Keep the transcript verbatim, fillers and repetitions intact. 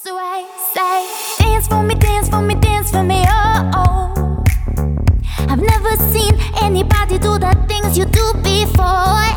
So I say, dance for me, dance for me, dance for me, oh, oh. I've never seen anybody do the things you do before.